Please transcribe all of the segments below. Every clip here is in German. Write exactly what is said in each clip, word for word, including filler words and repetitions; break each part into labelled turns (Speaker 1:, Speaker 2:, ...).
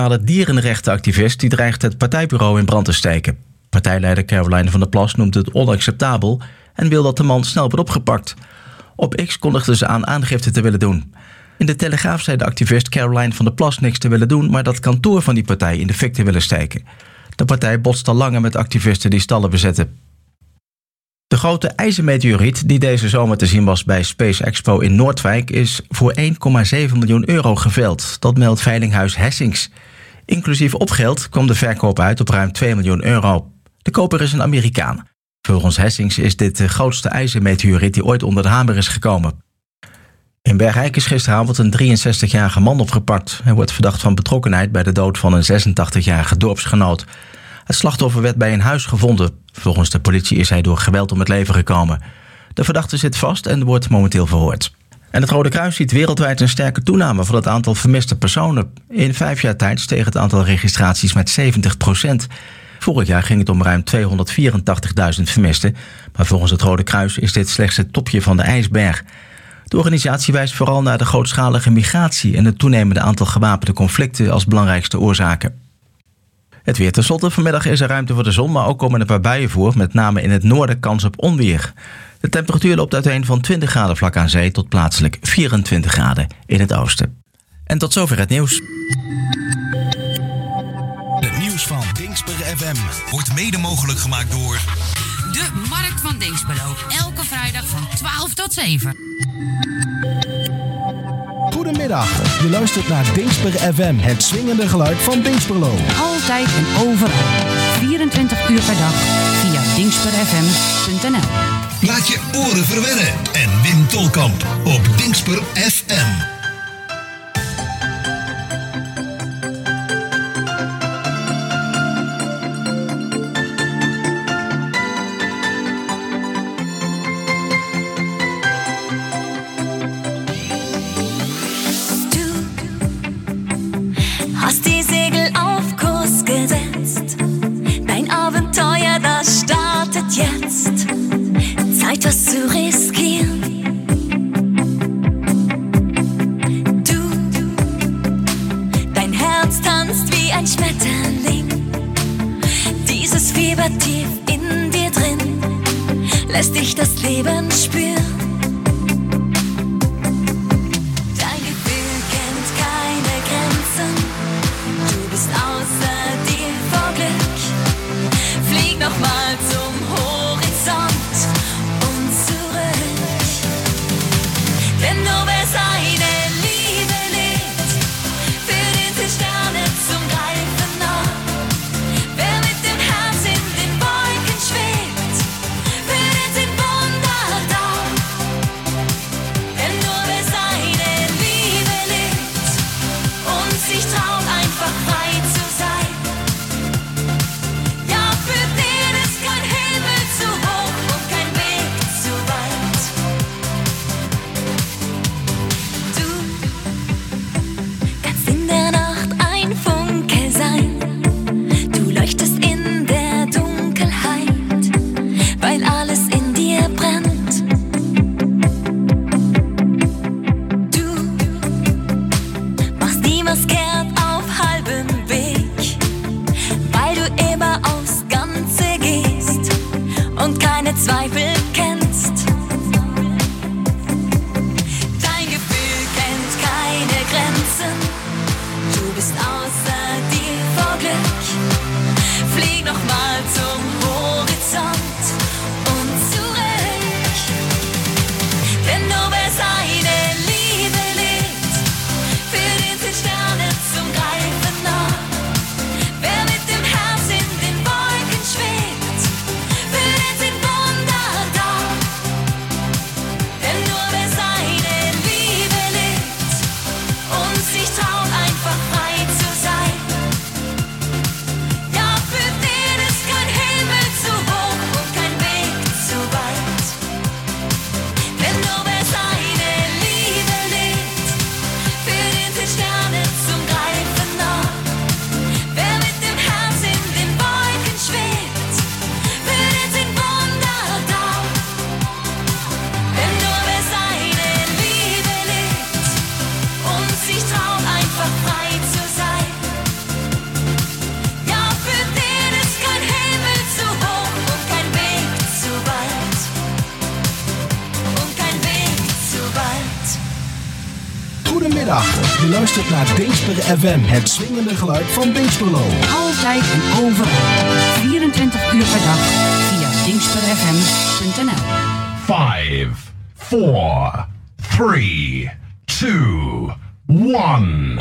Speaker 1: De dierenrechtenactivist die dreigt het partijbureau in brand te steken. Partijleider Caroline van der Plas noemt het onacceptabel en wil dat de man snel wordt opgepakt. Op X kondigde ze aan aangifte te willen doen. In de Telegraaf zei de activist Caroline van der Plas niks te willen doen, maar dat kantoor van die partij in de fik te willen steken. De partij botst al langer met activisten die stallen bezetten. De grote ijzermeteoriet die deze zomer te zien was bij Space Expo in Noordwijk is voor één komma zeven miljoen euro geveild. Dat meldt veilinghuis Hessings. Inclusief opgeld kwam de verkoop uit op ruim twee miljoen euro. De koper is een Amerikaan. Volgens Hessings is dit de grootste ijzermeteoriet die ooit onder de hamer is gekomen. In Bergijk is gisteravond een drieënzestigjarige man opgepakt. Hij wordt verdacht van betrokkenheid bij de dood van een zesentachtigjarige dorpsgenoot. Het slachtoffer werd bij een huis gevonden. Volgens de politie is hij door geweld om het leven gekomen. De verdachte zit vast en wordt momenteel verhoord. En het Rode Kruis ziet wereldwijd een sterke toename van het aantal vermiste personen. In vijf jaar tijd steeg het aantal registraties met zeventig procent. Vorig jaar ging het om ruim tweehonderdvierentachtigduizend vermisten. Maar volgens het Rode Kruis is dit slechts het topje van de ijsberg. De organisatie wijst vooral naar de grootschalige migratie en het toenemende aantal gewapende conflicten als belangrijkste oorzaken. Het weer tenslotte. Vanmiddag is er ruimte voor de zon, maar ook komen een paar buien voor, met name in het noorden kans op onweer. De temperatuur loopt uiteen van twintig graden vlak aan zee tot plaatselijk vierentwintig graden in het oosten. En tot zover het nieuws.
Speaker 2: Het nieuws van Dingsper F M wordt mede mogelijk gemaakt door
Speaker 3: de Markt van Dinxperlo. Elke vrijdag van twaalf tot zeven.
Speaker 4: Goedemiddag, je luistert naar Dingsper F M, het swingende geluid van Dinxperlo.
Speaker 3: Altijd en overal, vierentwintig uur per dag, via dingsper f m punt n l.
Speaker 2: Laat je oren verwennen en Wim Tolkamp op Dingsper F M.
Speaker 5: Hast die Segel auf Kurs gesetzt. Dein Abenteuer, das startet jetzt. Zeit, was zu riskieren. Du, dein Herz tanzt wie ein Schmetterling. Dieses Fieber tief in dir drin lässt dich das Leben spüren. Nochmal zum Horizont und zurück. Denn nur wer seine Liebe lebt, für den sind Sterne zum Greifen nah. Wer mit dem Herz in den Wolken schwebt, für den sind Wunder da. Denn nur wer seine Liebe lebt und sich traut, einfach frei zu
Speaker 4: Je luistert naar Dingsper F M, het swingende geluid van Dingsperlo.
Speaker 3: Altijd en overal. vierentwintig uur per dag via dingsper f m punt n l.
Speaker 6: Five, four, three, two, one.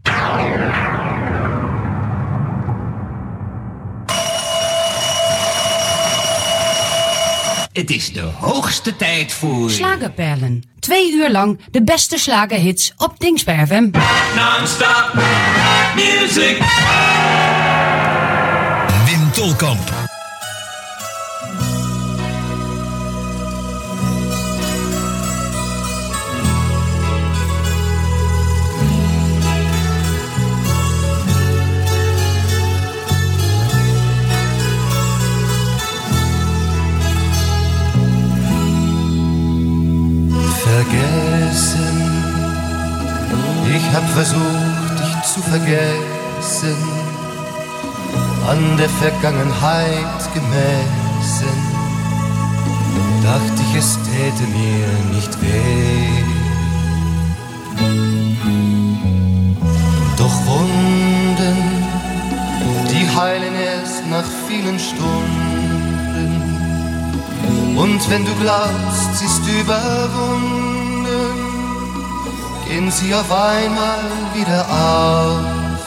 Speaker 7: Het is de hoogste tijd voor...
Speaker 3: Slagerperlen. Twee uur lang de beste slagerhits op Dingsper F M.
Speaker 8: Non-stop music.
Speaker 2: Wim Tolkamp.
Speaker 9: Vergessen, ich hab versucht, dich zu vergessen, an der Vergangenheit gemessen, dachte ich, es täte mir nicht weh. Doch Wunden, die heilen erst nach vielen Stunden, und wenn du glaubst, sie ist überwunden, gehen sie auf einmal wieder auf.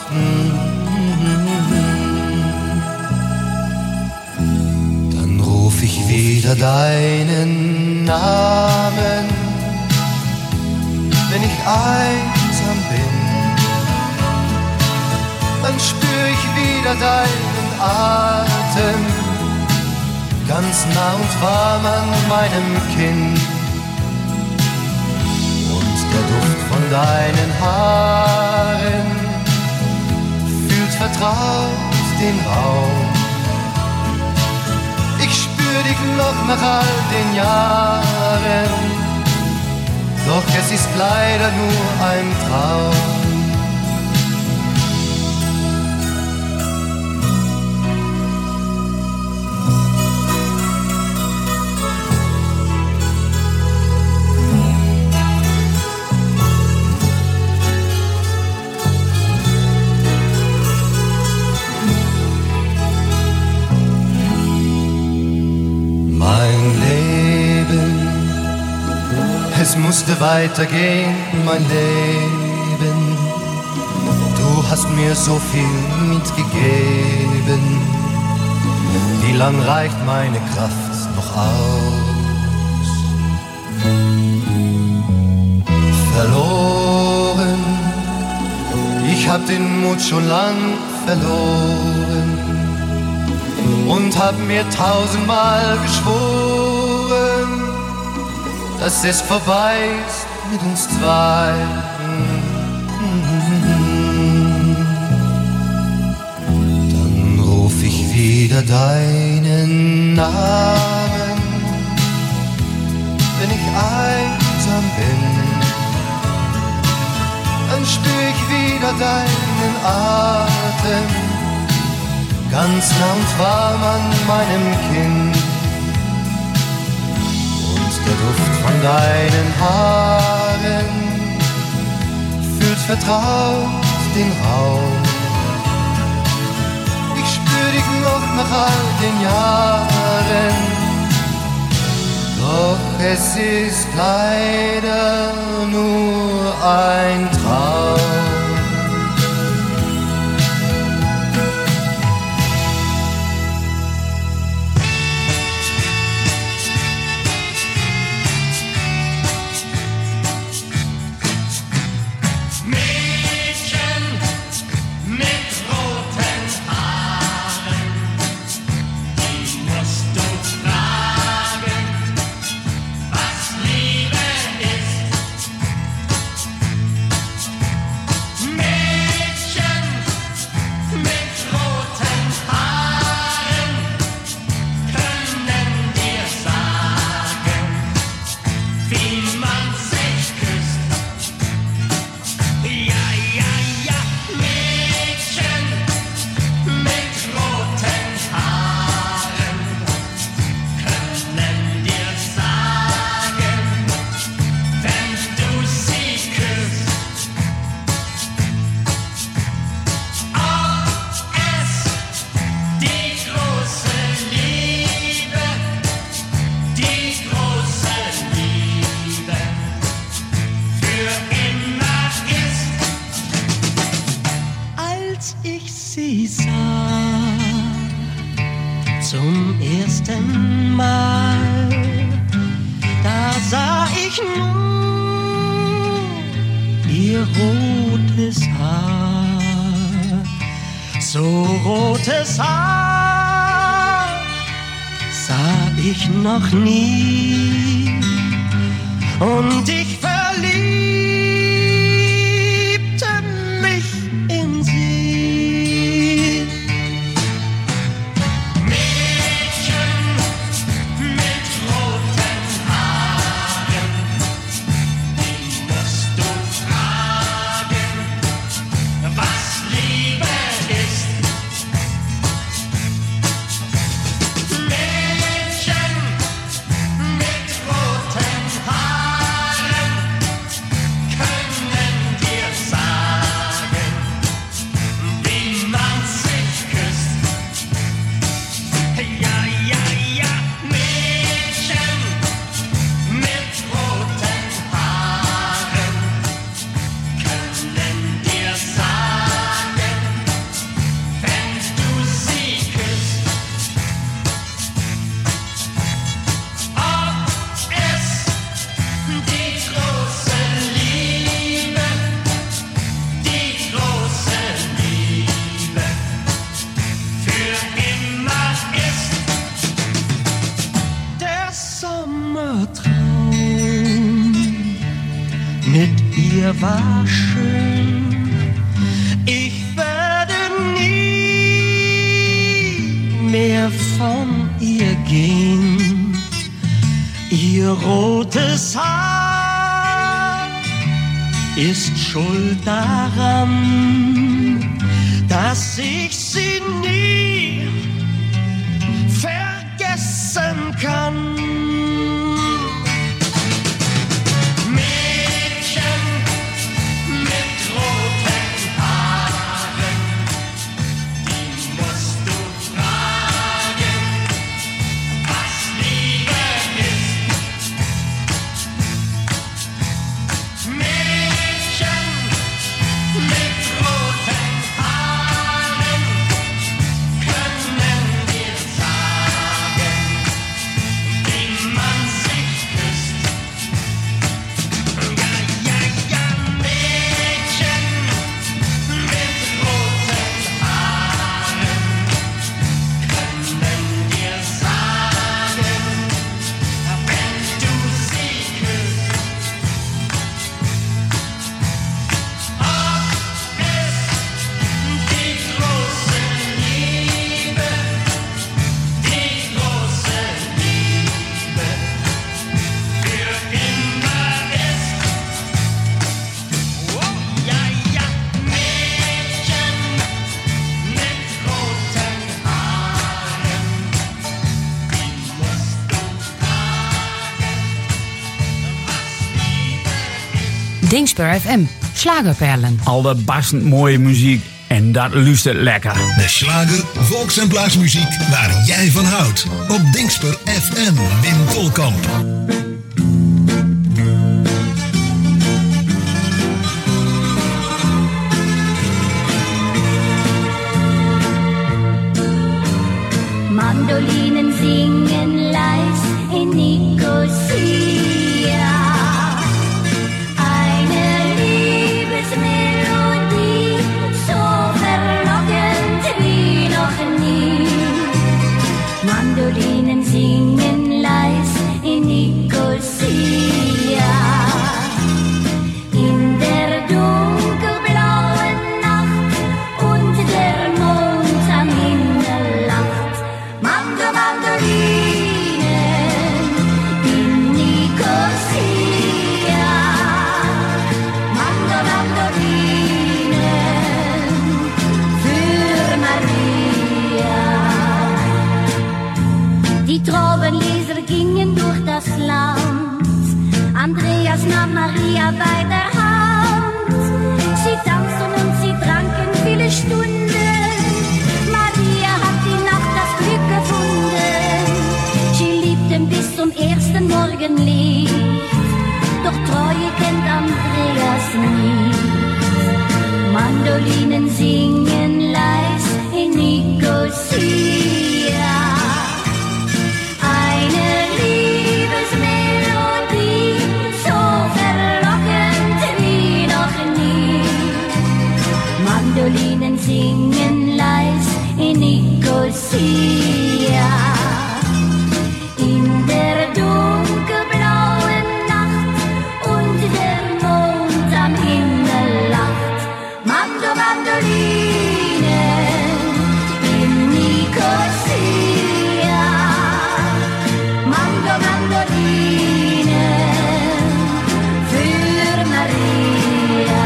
Speaker 9: Dann ruf ich wieder deinen Namen, wenn ich einsam bin. Dann spür ich wieder deinen Atem, ganz nah und warm an meinem Kinn. Und der Duft von deinen Haaren fühlt vertraut den Raum. Ich spür dich noch nach all den Jahren, doch es ist leider nur ein Traum. Mein Leben, es musste weitergehen, mein Leben. Du hast mir so viel mitgegeben. Wie lang reicht meine Kraft noch aus? Verloren, ich hab den Mut schon lang verloren und hab mir tausendmal geschworen, dass es vorbei ist mit uns zwei. Dann ruf ich wieder deinen Namen, wenn ich einsam bin. Dann spür ich wieder deinen Atem, ganz nah und warm an meinem Kinn. Und der Duft von deinen Haaren fühlt vertraut den Raum. Ich spür dich noch nach all den Jahren, doch es ist leider nur ein Traum.
Speaker 10: ich sie sah, zum ersten Mal, da sah ich nur ihr rotes Haar, so rotes Haar sah ich noch nie, und ich verliebte mich in sie. Mädchen mit roten Haaren, die musst du fragen, was Liebe ist. Mädchen mit roten Haaren können dir sagen, wie man sich küsst. Ja, ja, ja, Mädchen mit roten Haaren können dir sagen, wenn du sie küsst, ob es die große Liebe, die große Liebe für immer ist. Der Sommertraum mit ihr war schön. Ich werde nie mehr von ihr gehen. Ihr rotes Haar ist schuld daran, dass ich sie nie vergessen kann. Mädchen mit roten Haaren, die musst du fragen, was Liebe ist. Mädchen mit roten Haaren können dir sagen, wie man sich küsst. Ja, ja, ja, Mädchen mit roten Haaren können dir sagen, wenn du sie küsst, ob es die große Liebe, die große Liebe für immer ist. Oh, ja, ja, Mädchen mit roten Haaren, die musst du fragen, was Liebe ist.
Speaker 3: Dingsper F M, Schlagerperlen.
Speaker 11: Al dat barstend mooie muziek en dat luistert lekker.
Speaker 2: De slager, volks- en plaatsmuziek waar jij van houdt. Op Dingsper F M, Wim Tolkamp.
Speaker 5: Mandolinen singen leis in Nicosia. Eine Liebesmelodie, so verlockend wie noch nie. Mandolinen singen leis in Nicosia. In der dunkelblauen Nacht und der Mond am Himmel lacht. Mando, Mandolinen in Nicosia. Mando, Mandolinen für Maria. Die Traubenleser gingen durch das Land. Andreas nahm Maria bei der Hand. Sie tanzten und sie tranken viele Stunden. Maria hat die Nacht das Glück gefunden. Sie liebten bis zum ersten Morgenlicht. Doch Treue kennt Andreas nicht. Mandolinen singen Nicosia. In der dunkelblauen Nacht und der Mond am Himmel lacht. Mando, Mandoline in Nicosia. Mando, Mandoline für Maria.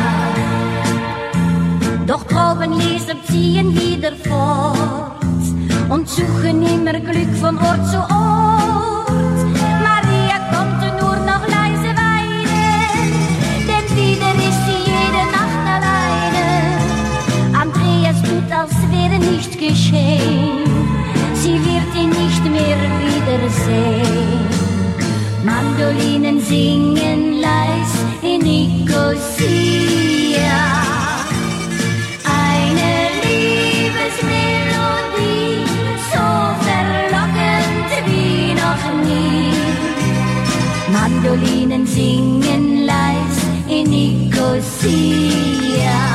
Speaker 5: Doch Traubenleser ziehen wieder fort und suchen immer Glück von Ort zu Ort. Maria konnte nur noch leise weinen, denn wieder ist sie jede Nacht alleine. Andreas tut, als wäre nichts geschehen, sie wird ihn nicht mehr wiedersehen. Mandolinen singen leis in Nicosia. Eine Liebesmelodie, so verlockend wie noch nie. Mandolinen singen leis in Nicosia.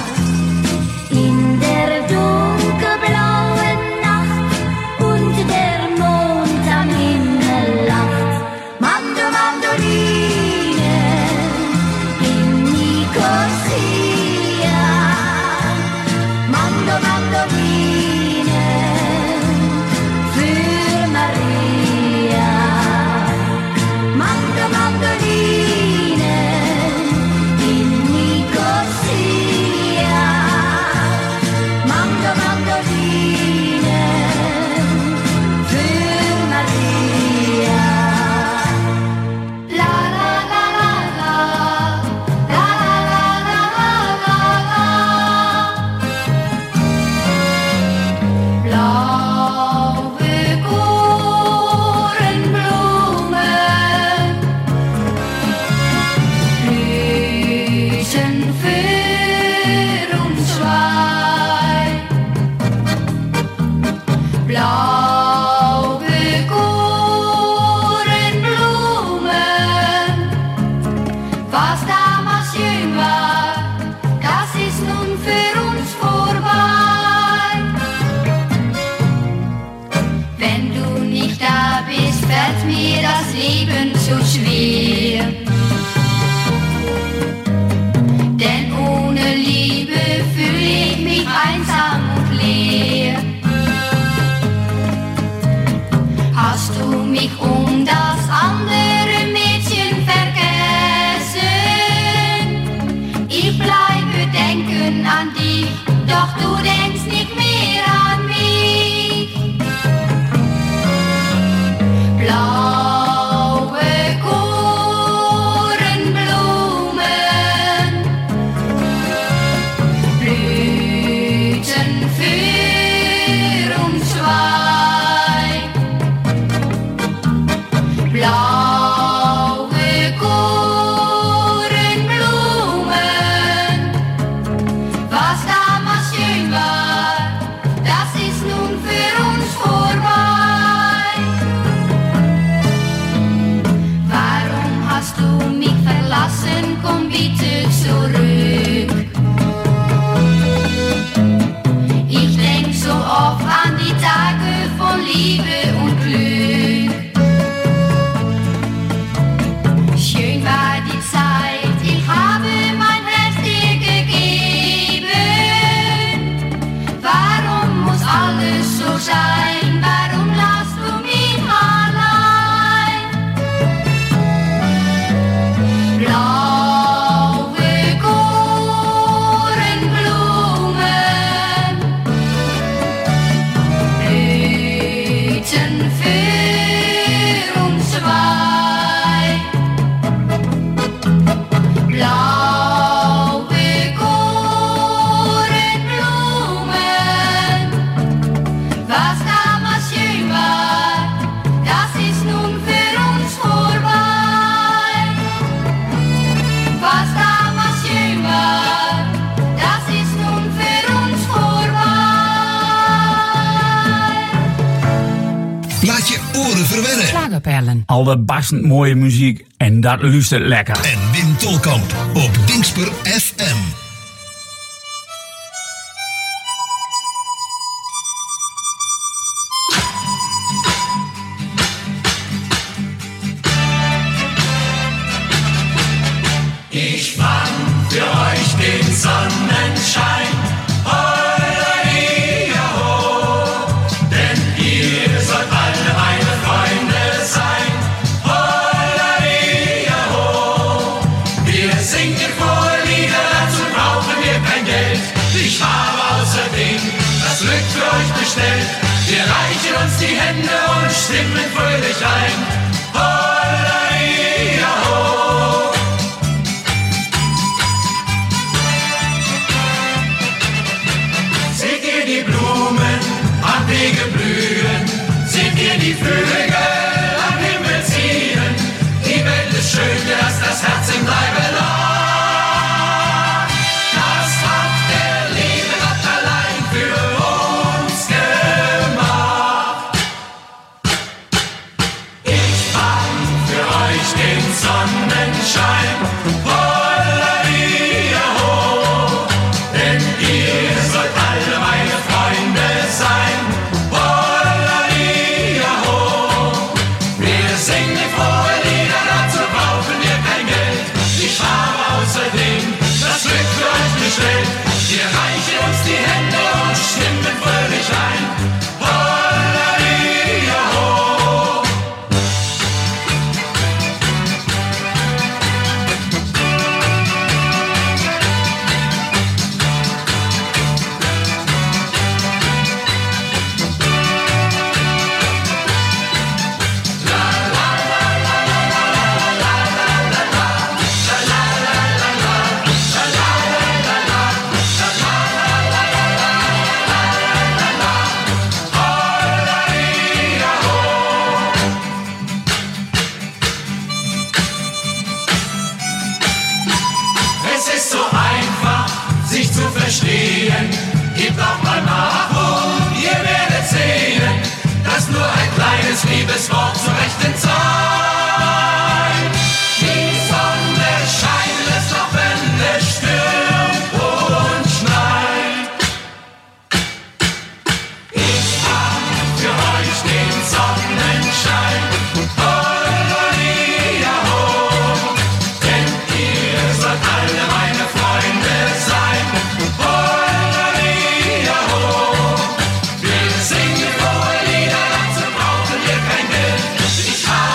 Speaker 5: In der dunkelblauen Nacht und der Mond am Himmel lacht. Mando, Mandoline in Nicosia. Mando, Mandoline für Maria. Mando, Mandoline in Nicosia. Mando, Mandoline für Maria. La la la la la, la la la la la la. Blaue Korenblumen blühen für uns zwei. Blaue Korenblumen, was damals schön war, das ist nun für uns vorbei. Wenn du nicht da bist, fällt mir das Leben zu schwer. Denn ohne Liebe fühle ich mich einsam und leer. Hast du mich um das andere Mädchen vergessen? Ich bleibe denken an dich, doch du denkst nicht mehr an mich. Blaue Korenblumen blühten für uns zwei. Blaue Korenblumen, was damals schön war, das ist nun für uns vorbei. Warum hast du mich verlassen? Komm bitte zurück. Ich denk so oft an die Tage von Liebe und Glück. Schön war die Zeit, ich habe mein Herz dir gegeben. Warum muss alles so sein? Warum lässt du mich allein? Blaue Korenblumen blühten für uns zwei. Blaue Korenblumen, was damals schön war, das ist nun für uns vorbei. Was damals schön war, das ist nun für uns vorbei.
Speaker 2: Laat je oren verwennen.
Speaker 3: Slagerperlen.
Speaker 11: Allerbastend mooie muziek en dat luistert lekker.
Speaker 2: En Wim Tolkamp op Dingsper F M.
Speaker 8: das Glück für euch bestellt. Wir reichen uns die Hände und stimmen fröhlich ein. Holla, ho. Seht ihr die Blumen am Wege blühen? Seht ihr die Vögel am Himmel ziehen? Die Welt ist schön, lasst das Herz im Leibe lag. Das hat der liebe Gott allein für uns gemacht. Ich fang für euch den Sonnenschein. Holla, ho, denn ihr sollt alle meine Freunde sein. Holla, ho, wir singen frohe Lieder, dazu brauchen wir kein Geld. Ich habe außerdem das Glück für euch bestellt. Wir reichen uns die Hände und stimmen fröhlich ein. Holla, ho. Es ist so einfach, sich zu verstehen. Gebt auch mal nach und ihr werdet sehen, dass nur ein kleines Liebeswort zur rechten Zeit. Die Sonne scheint, lässt auch wenn es stürmt und schneit. Ich hab für euch den Sonnenschein. Holla, ho, denn ihr sollt alle meine Freunde sein. Holla, ho, wir singen frohe Lieder, dazu brauchen wir kein Geld. Ich habe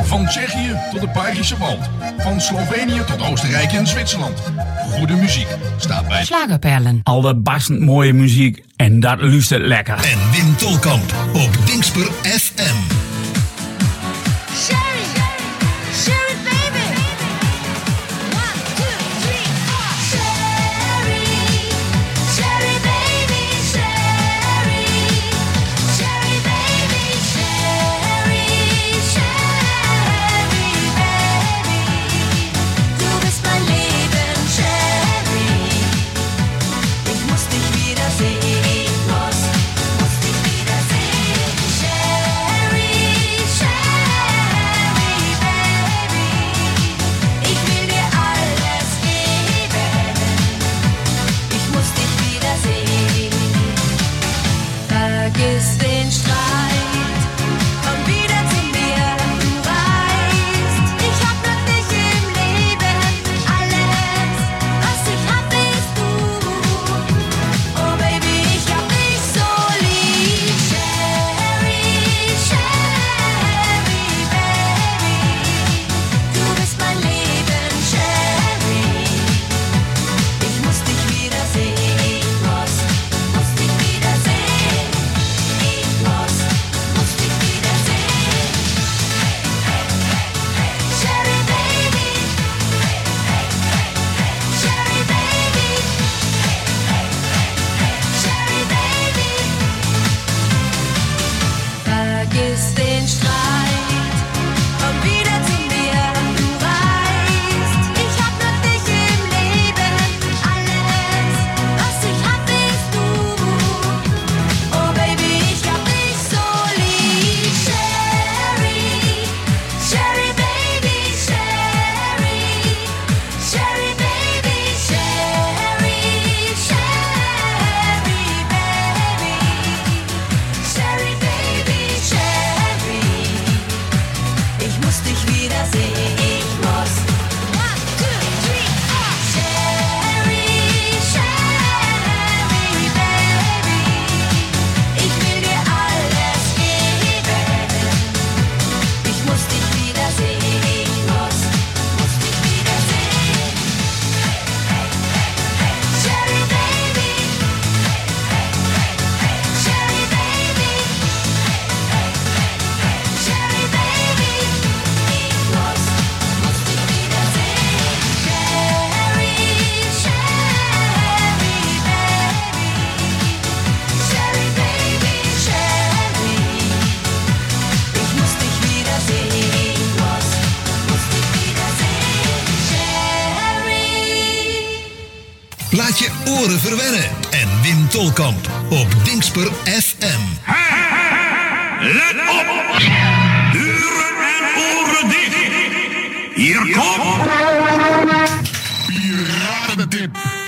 Speaker 12: Van Tsjechië tot het Belgische Wald. Van Slovenië tot Oostenrijk en Zwitserland. Goede muziek staat bij
Speaker 3: Slagerperlen.
Speaker 11: Al dat barstend mooie muziek en dat luistert lekker.
Speaker 2: En Wim Tolkamp op Dingsper F M.
Speaker 5: Sherry, Sherry baby. One, two, three, four. Sherry, Sherry baby, Sherry, Sherry baby, Sherry, Sherry baby. Du bist mein Leben, Sherry. Ich muss dich wiedersehen, ich muss, muss dich wiedersehen. Sherry, Sherry baby. Ich will dir alles geben. Ich muss dich wiedersehen. Vergiss den Streit, komm wieder zu mir, du weißt, ich hab nur dich im Leben. Alles, was ich hab, bist du. Oh Baby, ich hab dich so lieb. Sherry, Sherry baby. Du bist mein Leben, Sherry. Ich muss dich wiedersehen, ich muss, muss dich wiedersehen. Ich muss, muss dich wiedersehen. Sherry baby. Sherry baby. Sherry baby. Vergiss den Streit, komm wieder zu mir, du weißt, ich hab nur dich im Leben. Alles, was ich hab, bist du. Oh Baby, ich hab dich so lieb. Sherry, Sherry baby, Sherry, Sherry baby, Sherry, Sherry baby. Sherry baby, Sherry. Ich muss dich wiedersehen, ich muss. One, two, three, four. Sherry, Sherry baby. Ich will dir alles geben. Ich muss dich wiedersehen, ich muss, muss dich wiedersehen. Sherry baby. Sherry baby. Sherry baby. Ich muss, muss dich wiedersehen. Sherry, Sherry baby. Sherry baby, Sherry. Ich muss dich wiedersehen, ich muss, muss dich wiedersehen. Sherry.
Speaker 2: Laat je oren verwennen. En Wim Tolkamp op Dingsper F M.
Speaker 6: Let op! Uren en oren dicht! Hier komt... Piratendip!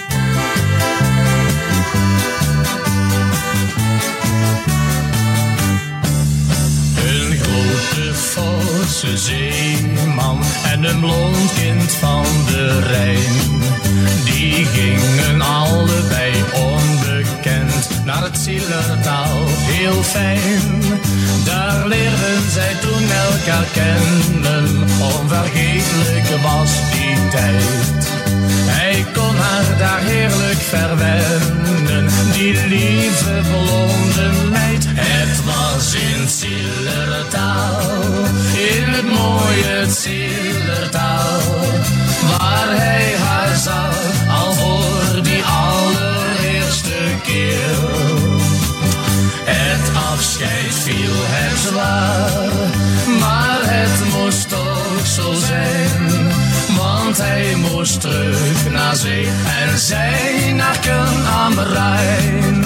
Speaker 13: Een grote forse zeeman en een blond kind van de Rijn. Die gingen allebei onbekend naar het Zillertaal, heel fijn. Daar leerden zij toen elkaar kennen, onvergetelijk was die tijd. Hij kon haar daar heerlijk verwennen, die lieve blonde meid. Het was in Zillertaal, in het mooie Zillertaal, waar hij haar zag, al voor die allereerste keer. Het afscheid viel hem zwaar, maar het moest toch zo zijn. Want hij moest terug naar zee en zij naar Ken aan de Rijn.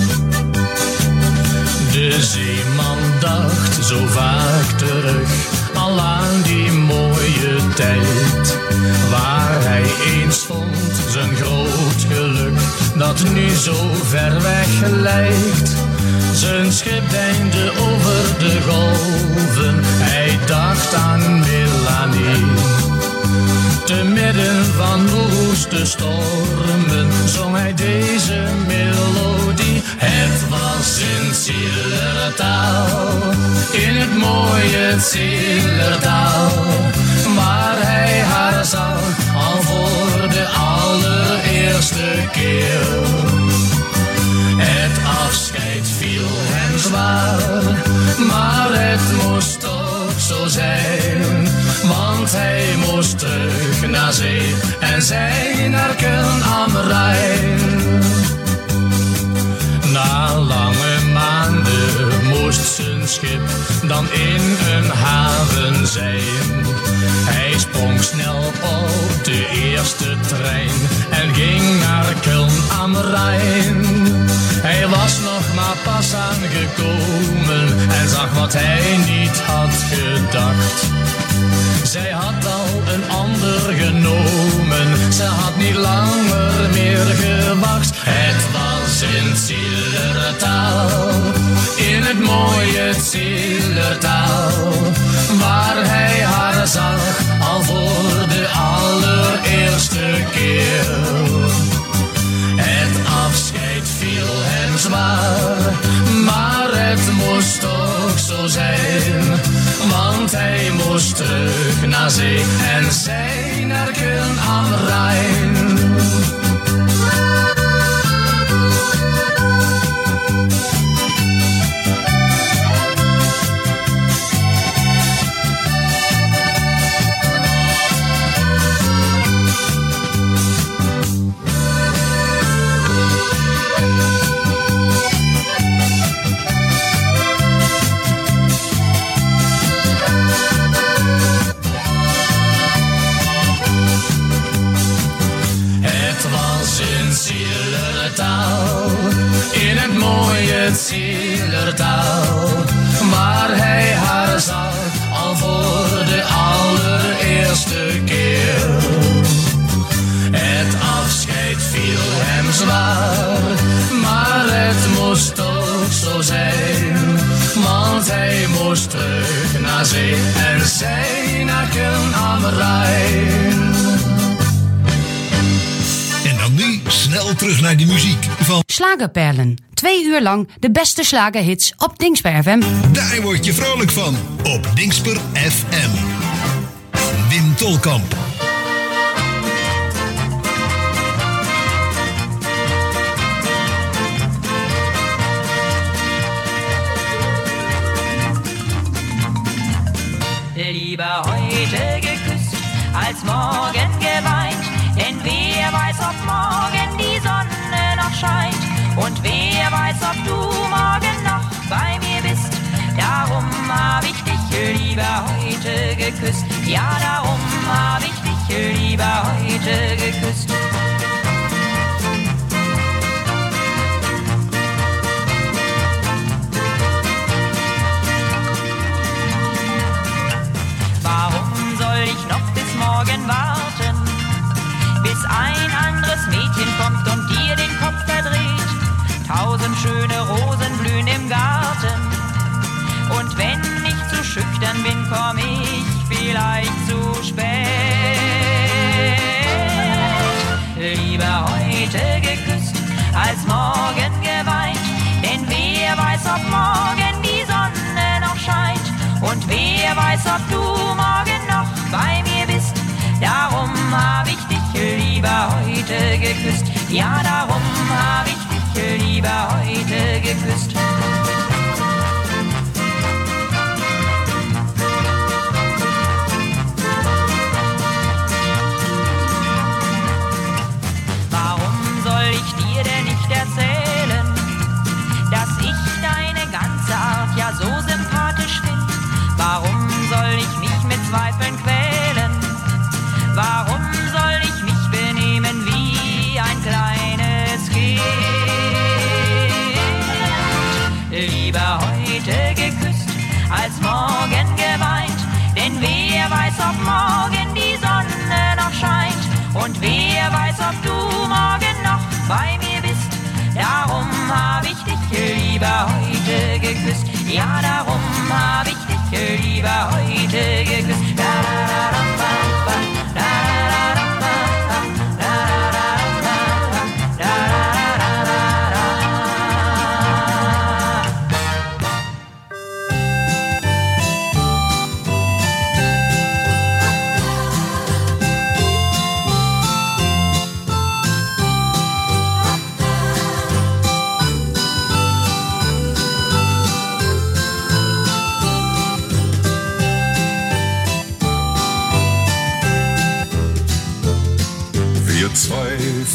Speaker 13: De zeeman dacht zo vaak terug, al aan die mooie tijd. Waar hij eens vond zijn groot geluk, dat nu zo ver weg lijkt. Zijn schip deinde over de golven, hij dacht aan Melanie. Te midden van woeste stormen zong hij deze melodie. Het was in Zillertaal, in het mooie Zillertaal, zijn. Want hij moest terug naar zee en zijn erken aan Rijn. Na lange maanden moest zijn schip dan in een haven zijn. Hij sprong snel op de eerste trein en ging naar Köln am Rijn. Hij was nog maar pas aangekomen en zag wat hij niet had gedacht. Zij had al een ander genomen, ze had niet langer meer gewacht. Het was in Zillertaal, in het mooie Zillertaal, waar hij haar zag al voor de allereerste keer. Het afscheid viel hem zwaar, maar het moest toch zo zijn. Want hij moest terug naar zee en zijn erken aan Rijn. In het mooie Zillertaal, waar hij haar zag al voor de allereerste keer. Het afscheid viel hem zwaar, maar het moest toch zo zijn. Want hij moest terug naar zee en zijn erken aan Rijn.
Speaker 2: Nu snel terug naar de muziek van
Speaker 3: Slagerperlen. Twee uur lang de beste slagerhits op Dingsper F M.
Speaker 2: Daar word je vrolijk van op Dingsper F M. Wim Tolkamp.
Speaker 5: Lieber heute geküsst als morgen geweint. Denn wer weiß, ob morgen die Sonne noch scheint. Und wer weiß, ob du morgen noch bei mir bist. Darum hab ich dich lieber heute geküsst. Ja, darum hab ich dich lieber heute geküsst. Warum soll ich noch bis morgen warten? Bis ein anderes Mädchen kommt und dir den Kopf verdreht. Tausend schöne Rosen blühen im Garten. Und wenn ich zu schüchtern bin, komm ich vielleicht zu spät. Lieber heute geküsst als morgen geweint. Denn wer weiß, ob morgen die Sonne noch scheint. Und wer weiß, ob du morgen noch bei mir bist. Darum hab ich dich lieber heute geküsst. Ja, darum hab ich dich lieber heute geküsst. Warum soll ich dir denn nicht erzählen, dass ich deine ganze Art ja so sympathisch find? Warum soll ich mich mit Zweifeln quälen? Warum soll ich mich benehmen wie ein kleines Kind? Lieber heute geküsst als morgen geweint. Denn wer weiß, ob morgen die Sonne noch scheint. Und wer weiß, ob du morgen noch bei mir bist. Darum hab ich dich lieber heute geküsst. Ja, darum hab ich dich lieber heute geküsst. Da, da, da, da, da, da, da, da.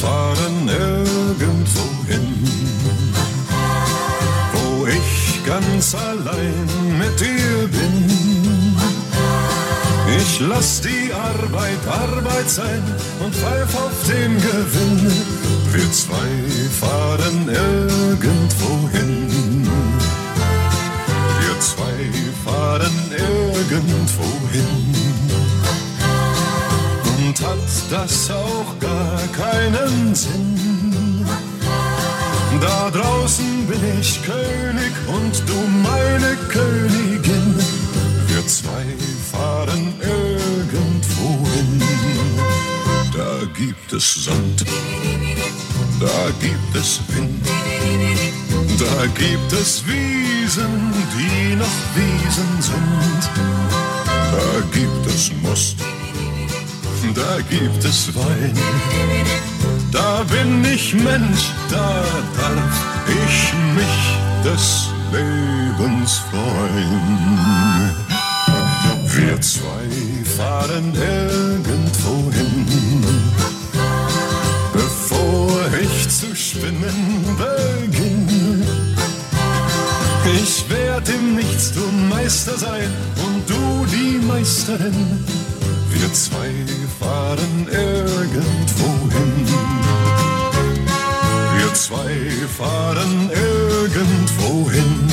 Speaker 14: fahren irgendwo hin, wo ich ganz allein mit dir bin. Ich lass die Arbeit Arbeit sein und pfeif auf den Gewinn. Wir zwei fahren irgendwo hin. Wir zwei fahren irgendwo hin. Und hat das auch gar keinen Sinn? Da draußen bin ich König und du meine Königin. Wir zwei fahren irgendwo hin. Da gibt es Sand, da gibt es Wind, da gibt es Wiesen, die noch Wiesen sind. Da gibt es Most, da gibt es Wein. Da bin ich Mensch, da darf ich mich des Lebens freuen. Wir zwei fahren irgendwo hin. Bevor ich zu spinnen beginn, ich werd im Nichtstun Meister sein und du die Meisterin. Wir zwei fahren irgendwo hin. Wir zwei fahren irgendwo hin,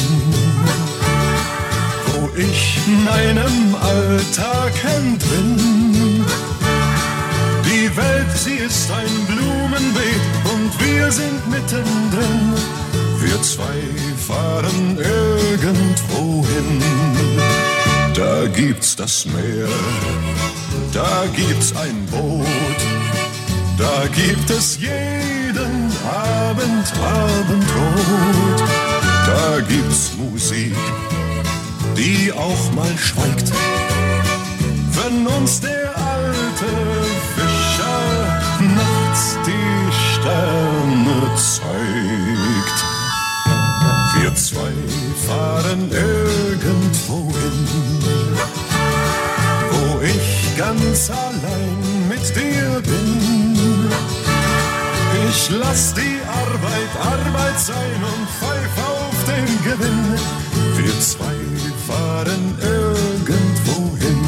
Speaker 14: wo ich meinem Alltag entrinne. Die Welt, sie ist ein Blumenbeet und wir sind mittendrin. Wir zwei fahren irgendwo hin. Da gibt's das Meer, da gibt's ein Boot, da gibt es jeden Abend Abendrot. Da gibt's Musik, die auch mal schweigt, wenn uns der alte Fischer nachts die Sterne zeigt. Wir zwei fahren irgendwo hin, wo ich ganz allein mit dir bin. Ich lass die Arbeit Arbeit sein und pfeif auf den Gewinn. Wir zwei fahren irgendwo hin.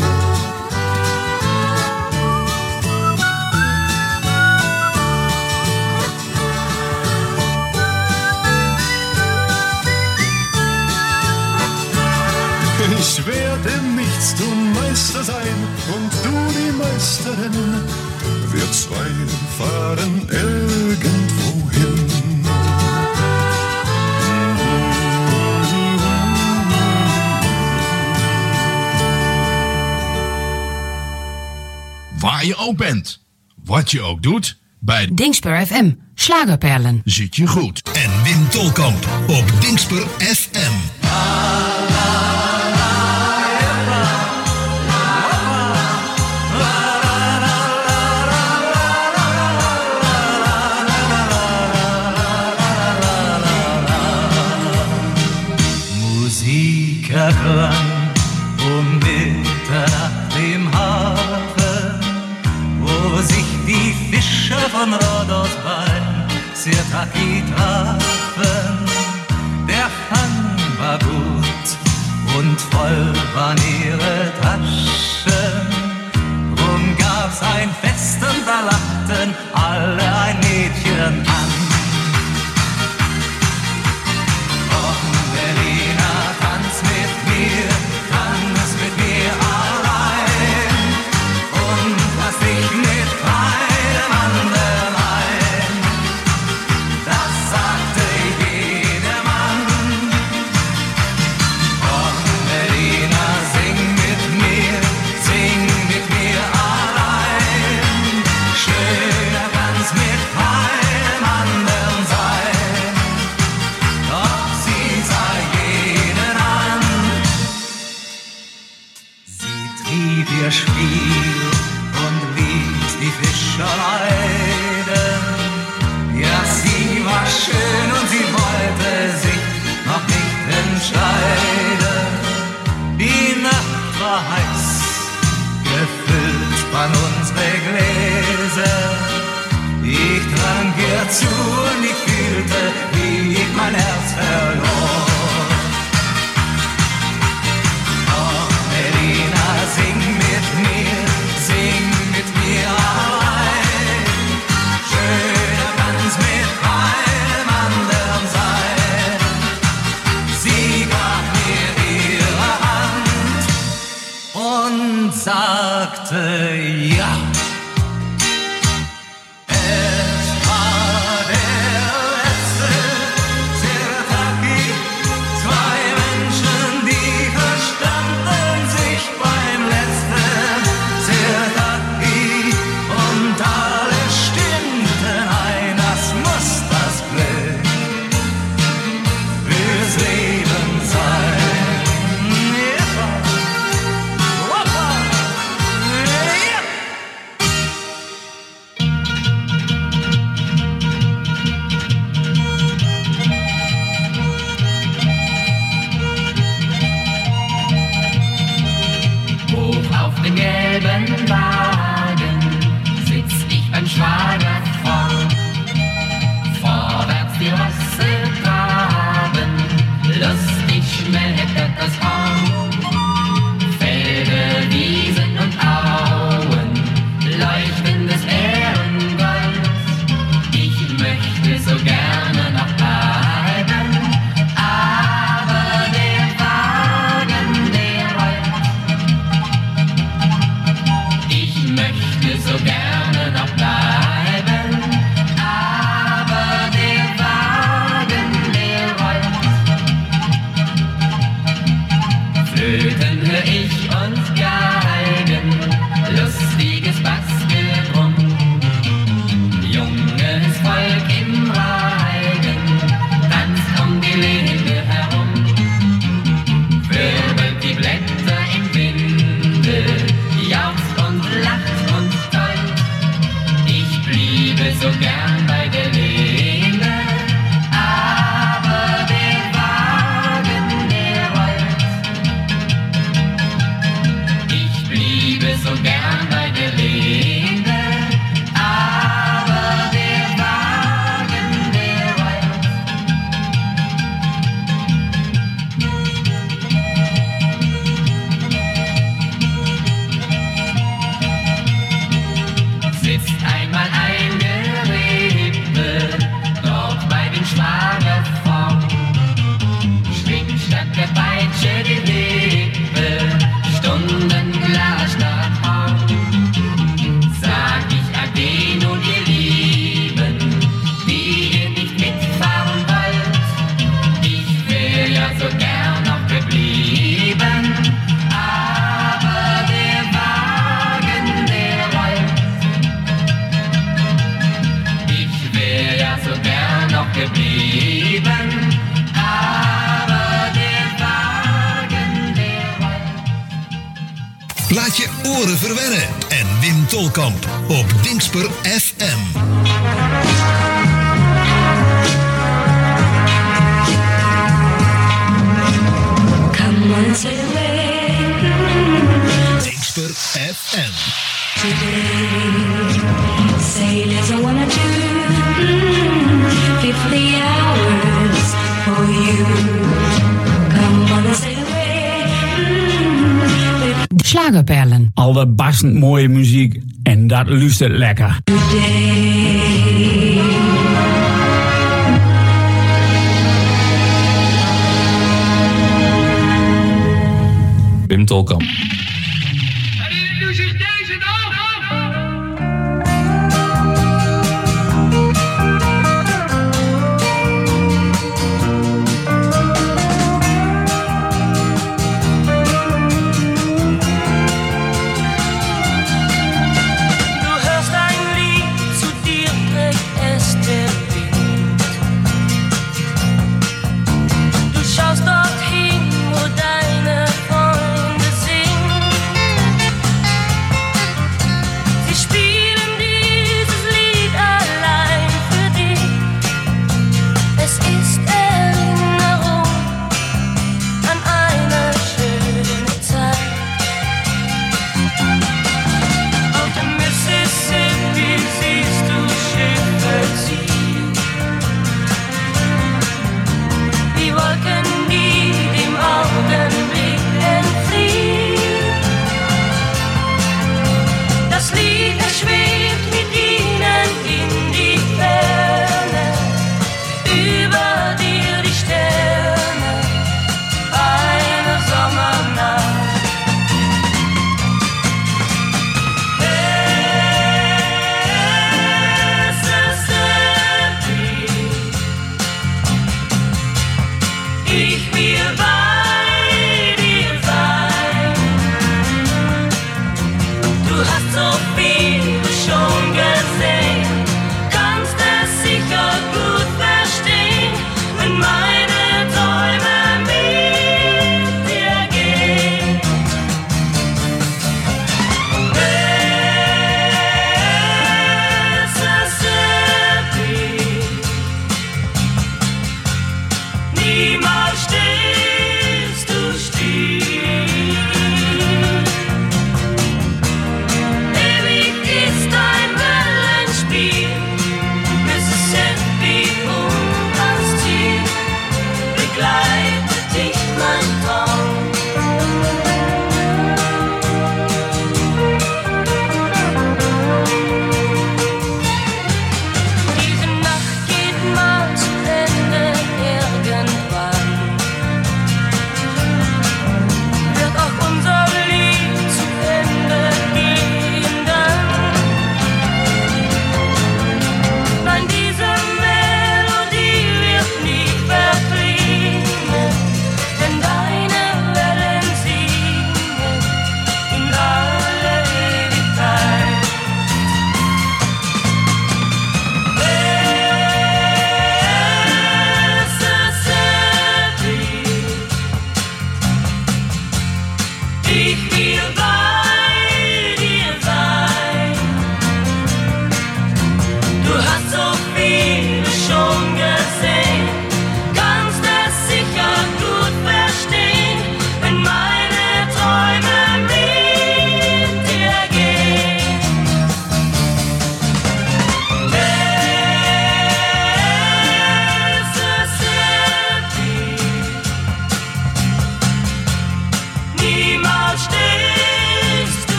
Speaker 14: Ich werd im Nichtstun Meister sein und du die Meisterin. Wir zwei fahren irgendwo hin.
Speaker 12: Waar je ook bent, wat je ook doet, bij
Speaker 3: Dingsper F M, Slagerperlen.
Speaker 12: zit je goed.
Speaker 2: En Wim Tolkamp op Dingsper F M.
Speaker 15: Musik erklang um Mitternacht im Hafen, wo sich die Fischer von Rhodos bei Sirtaki trafen. Der Fang war gut und voll waren ihre Taschen. Drum gab's ein Fest und da lachten alle ein Mädchen an. Tanz mit mir, tanz mit mir allein und lass dich mit keinem anderen ein. Das sagte jedermann. Komm, Berlina, sing mit mir, sing mit mir allein. Schöner kann's mit keinem anderen sein. Doch sie sah jeden an. Ihr Spiel und ließ die Fischer leiden. Ja, sie war schön und sie wollte sich noch nicht entscheiden. Die Nacht war heiß, gefüllt waren unsere Gläser. Ich trank ihr zu und ich fühlte, wie ich mein Herz verlor. Oh, Melina, sing mit mir, sing mit mir allein. Schöner kann's mit keinem anderen sein. Sie gab mir ihre Hand und sagte ja.
Speaker 2: Laat je oren verwennen en Wim Tolkamp op Dingsper F M.
Speaker 5: Come on, sail away.
Speaker 2: Dingsper F M.
Speaker 5: Today, sailors are one or two, fifty hours for you. Come on, sail away.
Speaker 11: Slagerperlen. Allerbastend mooie muziek en dat luistert lekker.
Speaker 16: Wim Tolkamp.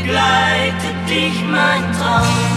Speaker 5: begleitet dich mein Traum.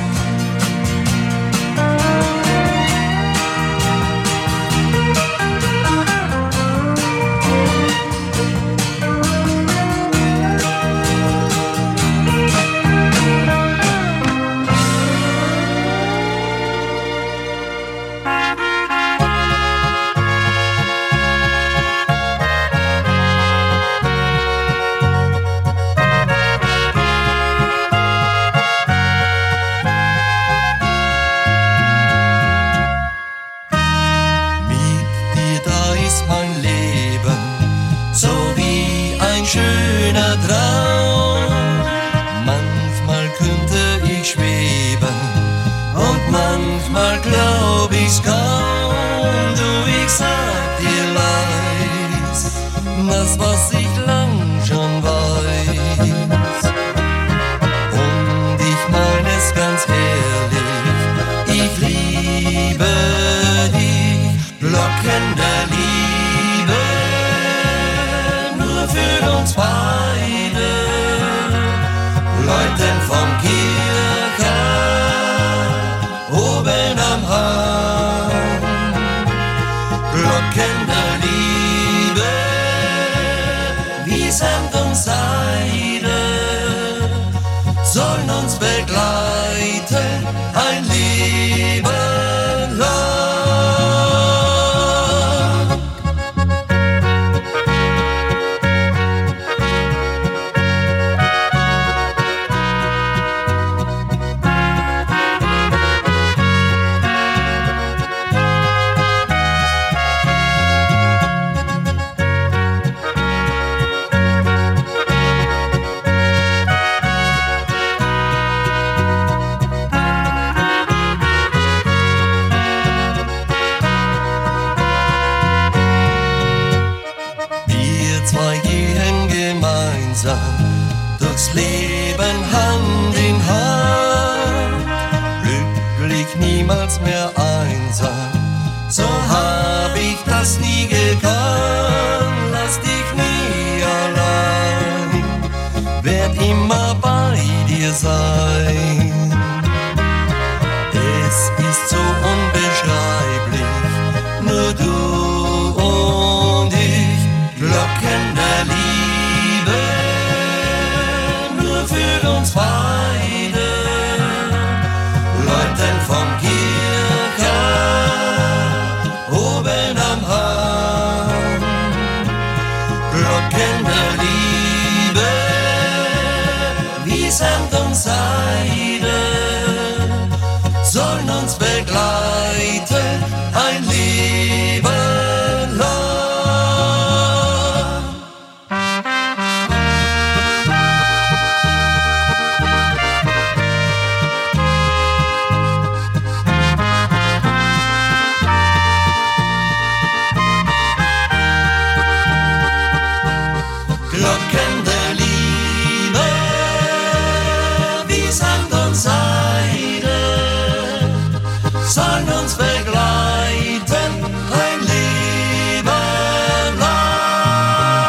Speaker 17: Schöner Traum, manchmal könnte ich schweben und manchmal glaub ich's kaum. Du, ich sag dir leis, das was ich lang schon weiß. Und ich mein es ganz ehrlich, ich liebe dich, Glocken der Liebe, nur für uns beide, läuten vom Kirche oben am Hang. Glocken der Liebe, wie Samt und Seide, sollen uns begleiten ein Leben lang. Durchs Leben Hand in Hand, glücklich niemals mehr einsam, so hab ich das nie gekannt. Lass dich nie allein, werd immer bei dir sein. Es ist so unbeschreiblich, nur du und ich, Glocken der Liebe, für uns beide, läuten vom Kirche oben am Hang. Glocken der Liebe, wie Samt und Seide, sollen uns begleiten ein Leben lang. Glocken der Liebe, wie Samt und Seide, sollen uns begleiten ein Leben lang.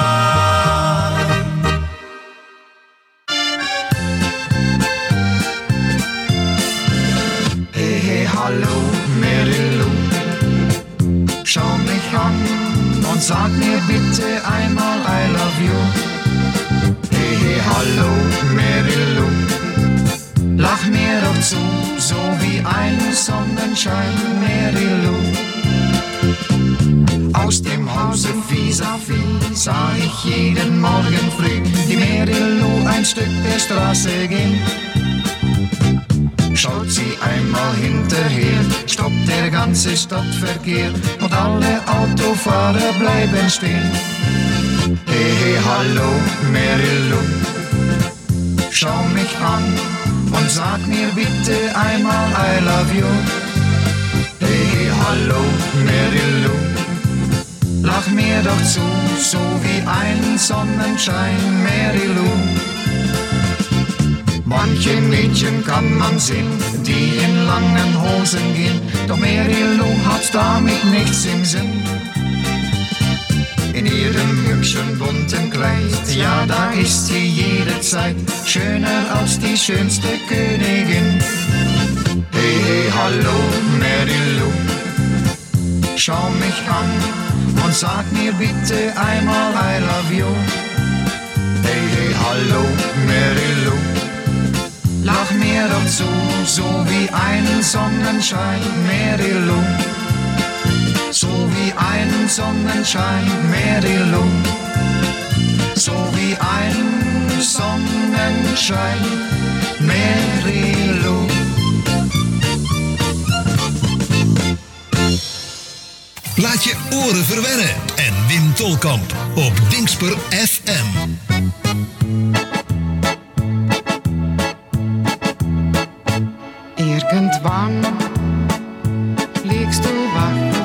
Speaker 18: Hey, hey, hallo, Marilu, schau mich an und sag mir bitte einmal I love you. Hey, hey, hallo, Marilu, lach mir doch zu, so wie ein Sonnenschein, Marilu. Aus dem Hause vis-à-vis sah ich jeden Morgen früh die Marilu ein Stück der Straße gehen. Schaut sie einmal hinterher, stoppt der ganze Stadtverkehr und alle Autofahrer bleiben stehen. Hey, hey, hallo, Marilu, schau mich an und sag mir bitte einmal I love you. Hey, hey, hallo, Marilu, lach mir doch zu, so wie ein Sonnenschein, Marilu. Manche Mädchen kann man sehen, die in langen Hosen gehen, doch Marilu hat damit nichts im Sinn. in ihrem hübschen bunten Kleid. Ja, da ist sie jederzeit schöner als die schönste Königin. Hey, hey, hallo, Mary Lou, schau mich an und sag mir bitte einmal I love you. Hey, hey, hallo, Mary Lou, lach mir doch zu, so wie ein Sonnenschein, Mary Lou. So wie ein Sonnenschein, Mary Lou. So wie ein Sonnenschein, Mary Lou.
Speaker 2: Laat je oren verwennen en Wim Tolkamp op Dingsper F M.
Speaker 19: Irgendwann liegst du wach,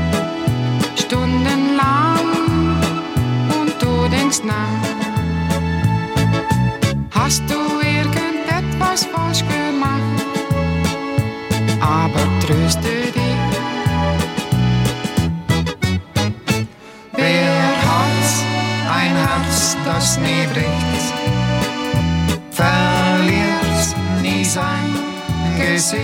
Speaker 19: stundenlang, und du denkst nach. Hast du irgendetwas falsch gemacht? Aber tröste dich. Wer hat ein Herz, das nie bricht, verliert nie sein Gesicht.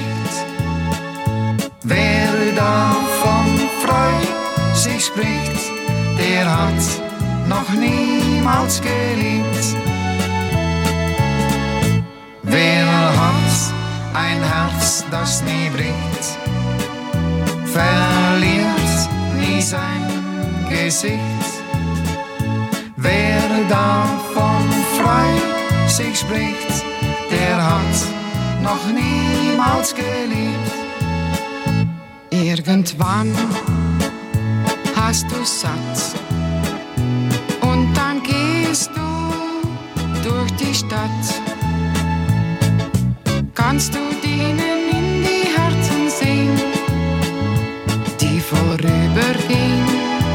Speaker 19: Wer davon frei sich spricht, der hat noch niemals geliebt. Wer hat ein Herz, das nie bricht, verliert nie sein Gesicht. Wer davon frei sich spricht, der hat noch niemals geliebt. Irgendwann hast du satt und dann gehst du durch die Stadt. Kannst du denen in die Herzen sehen, die vorübergehen?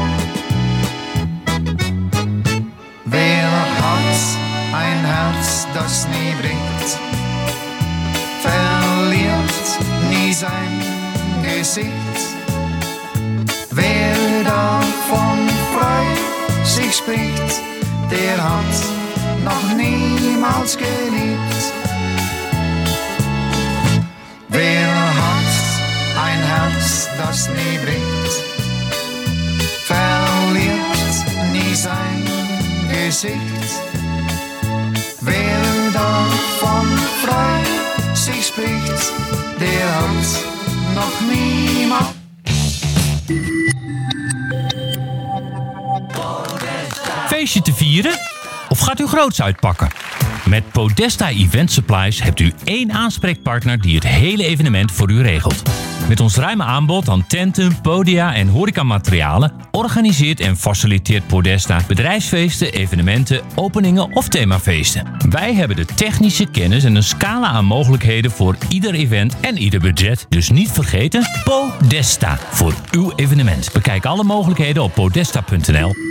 Speaker 19: Wer hat ein Herz, das nie bricht, verliert nie sein Gesicht. Wer davon frei sich spricht, der hat noch niemals geliebt. Wer hat ein Herz, das nie bricht, verliert nie sein Gesicht. Wer davon frei sich spricht, der hat noch niemals.
Speaker 20: Feestje te vieren? Of gaat u groots uitpakken? Met Podesta Event Supplies hebt u één aanspreekpartner die het hele evenement voor u regelt. Met ons ruime aanbod aan tenten, podia en horecamaterialen organiseert en faciliteert Podesta bedrijfsfeesten, evenementen, openingen of themafeesten. Wij hebben de technische kennis en een scala aan mogelijkheden voor ieder event en ieder budget. Dus niet vergeten, Podesta voor uw evenement. Bekijk alle mogelijkheden op podesta punt n l.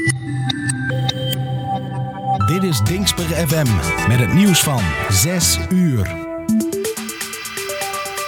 Speaker 4: Dit is Dingsper F M met het nieuws van zes uur.